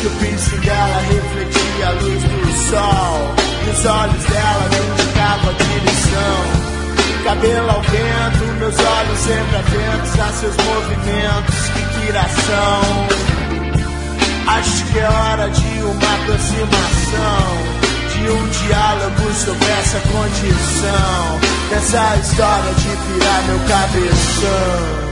que o piercing dela refletia a luz do sol, e os olhos dela me indicavam a direção. Cabelo ao vento, meus olhos sempre atentos a seus movimentos, que piração. Acho que é hora de uma aproximação, de um diálogo sobre essa condição, dessa história de pirar meu cabeção.